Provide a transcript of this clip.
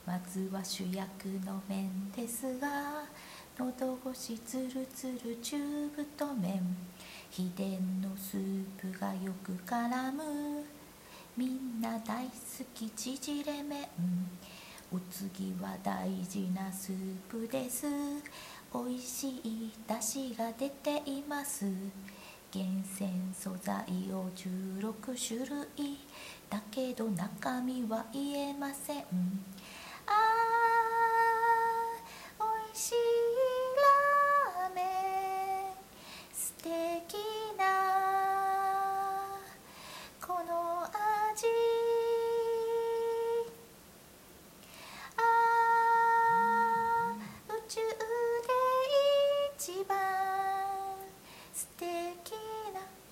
まずは主役の麺ですが、喉越しつるつる中太麺、秘伝のスープがよく絡む、みんな大好き縮れ麺。お次は大事なスープです。おいしい出汁が出ています。厳選素材を16種類だけど中身は言えません。